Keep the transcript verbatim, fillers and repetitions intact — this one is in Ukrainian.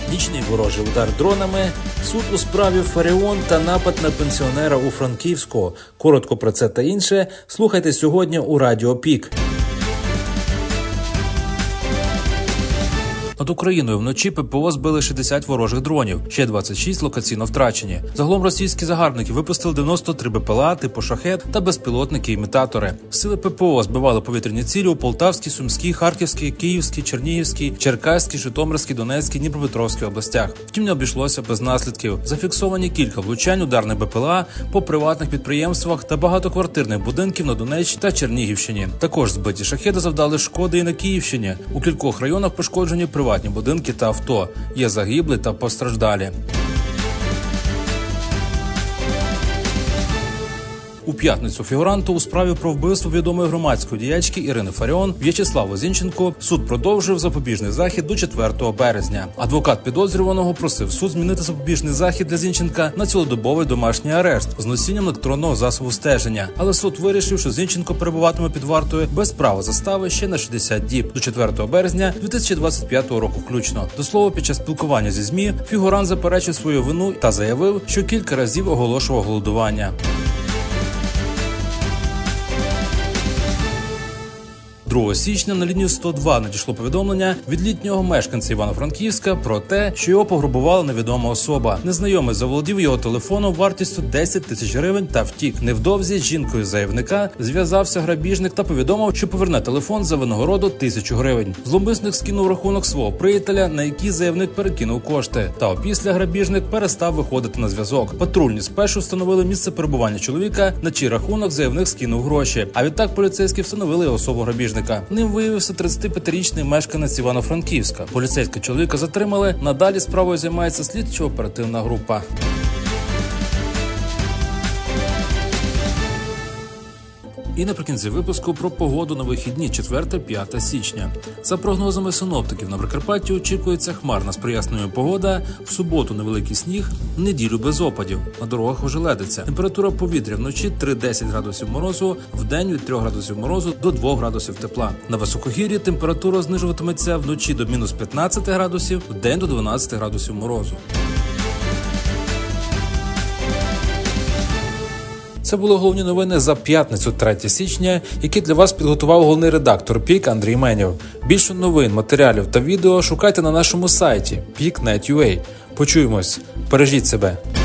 нічний ворожий удар дронами, суд у справі Фаріон та напад на пенсіонера у Франківську. Коротко про це та інше слухайте сьогодні у Радіо Пік. Над Україною вночі ППО збили шістдесят ворожих дронів, ще двадцять шість локаційно втрачені. Загалом російські загарбники випустили дев'яносто три БПЛА типу «Шахед» та безпілотники-імітатори. Сили ППО збивали повітряні цілі у Полтавській, Сумській, Харківській, Київській, Чернігівській, Черкаській, Житомирській, Донецькій, Дніпропетровській областях. Втім, не обійшлося без наслідків. Зафіксовані кілька влучань ударних БПЛА по приватних підприємствах та багатоквартирних будинків на Донеччині та Чернігівщині. Також збиті «Шахеди» завдали шкоди і на Київщині. У кількох районах пошкоджені приватні Приватні будинки та авто. Є загиблі та постраждалі. У п'ятницю фігуранту у справі про вбивство відомої громадської діячки Ірини Фаріон В'ячеславу Зінченку суд продовжив запобіжний захід до четвертого березня. Адвокат підозрюваного просив суд змінити запобіжний захід для Зінченка на цілодобовий домашній арешт з носінням електронного засобу стеження. Але суд вирішив, що Зінченко перебуватиме під вартою без права застави ще на шістдесят діб до четвертого березня дві тисячі двадцять п'ятого року включно. До слова, під час спілкування зі ЗМІ фігурант заперечив свою вину та заявив, що кілька разів оголошував голодування. другого січня на лінію сто два надійшло повідомлення від літнього мешканця Івано-Франківська про те, що його пограбувала невідома особа. Незнайомець заволодів його телефоном вартістю десять тисяч гривень та втік. Невдовзі з жінкою заявника зв'язався грабіжник та повідомив, що поверне телефон за винагороду тисячу гривень. Зловмисник скинув рахунок свого приятеля, на який заявник перекинув кошти. Та опісля грабіжник перестав виходити на зв'язок. Патрульні спершу встановили місце перебування чоловіка, на чий рахунок заявник скинув гроші. А відтак поліцейські встановили особу грабіжника. Ним виявився тридцятип'ятирічний мешканець Івано-Франківська. Поліцейські чоловіка затримали. Надалі справою займається слідчо-оперативна група. І наприкінці випуску про погоду на вихідні четверте-п'яте січня. За прогнозами синоптиків, на Прикарпатті очікується хмарна з проясненою погода, в суботу невеликий сніг, в неділю без опадів, на дорогах ожеледиться. Температура повітря вночі три-десять градусів морозу, вдень від трьох градусів морозу до двох градусів тепла. На високогір'ї температура знижуватиметься вночі до мінус п'ятнадцяти градусів, вдень до дванадцяти градусів морозу. Це були головні новини за п'ятницю, третє січня, які для вас підготував головний редактор Пік Андрій Менєв. Більше новин, матеріалів та відео шукайте на нашому сайті пік крапка нет крапка ю а. Почуємось. Бережіть себе.